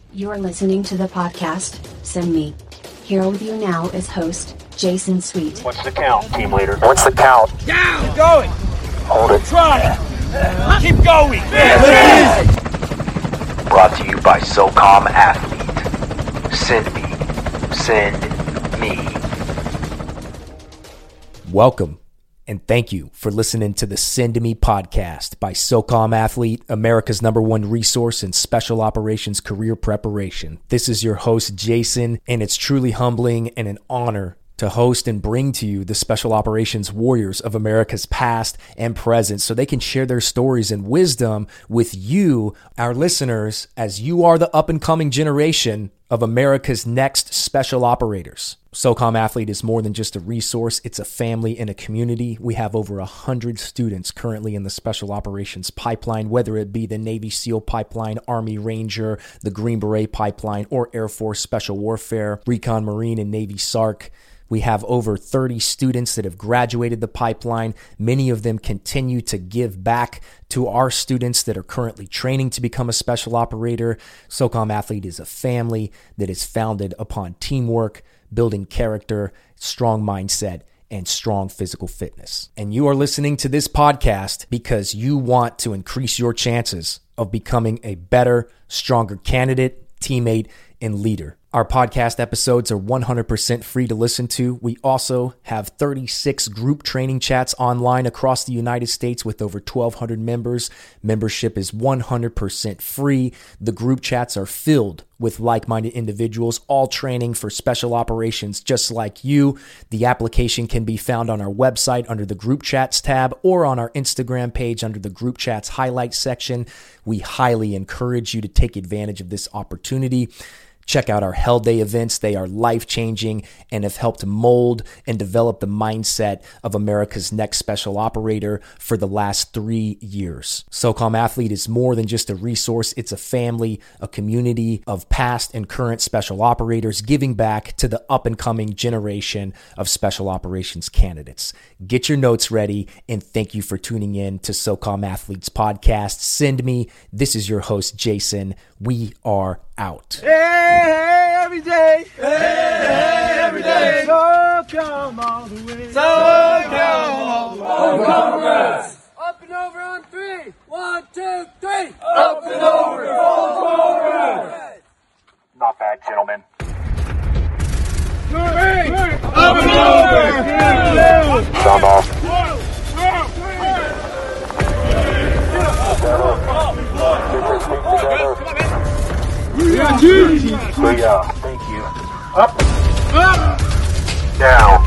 You are listening to the podcast, Send Me. Here with you now is host, Jason Sweet. What's the count, team leader? What's the count? Down! Keep going! Hold it. Try! Keep going! Brought to you by SOCOM Athlete. Send me. Send me. Welcome, and thank you for listening to the Send Me podcast by SOCOM Athlete, America's #1 resource in special operations career preparation. This is your host, Jason, and it's truly humbling and an honor to host and bring to you the special operations warriors of America's past and present so they can share their stories and wisdom with you, our listeners, as you are the up-and-coming generation of America's next special operators. SOCOM Athlete is more than just a resource. It's a family and a community. We have over 100 students currently in the special operations pipeline, whether it be the Navy SEAL pipeline, Army Ranger, the Green Beret pipeline, or Air Force Special Warfare, Recon Marine, and Navy SARC. We have over 30 students that have graduated the pipeline. Many of them continue to give back to our students that are currently training to become a special operator. SOCOM Athlete is a family that is founded upon teamwork, building character, strong mindset, and strong physical fitness. And you are listening to this podcast because you want to increase your chances of becoming a better, stronger candidate, teammate, and leader. Our podcast episodes are 100% free to listen to. We also have 36 group training chats online across the United States with over 1,200 members. Membership is 100% free. The group chats are filled with like-minded individuals, all training for special operations just like you. The application can be found on our website under the group chats tab or on our Instagram page under the group chats highlights section. We highly encourage you to take advantage of this opportunity. Check out our Hell Day events. They are life-changing and have helped mold and develop the mindset of America's next special operator for the last 3 years. SOCOM Athlete is more than just a resource. It's a family, a community of past and current special operators giving back to the up-and-coming generation of special operations candidates. Get your notes ready, and thank you for tuning in to SOCOM Athlete's podcast, Send Me. This is your host, Jason. We are out. Hey, every day. Hey, every day. So come all the way. So come all the way. Congress. Up and over on 3. 1, 2, 3. Up and over. Congress. Not bad, gentlemen. Up and over. Sound off. Yeah, Thank you. Up. Down.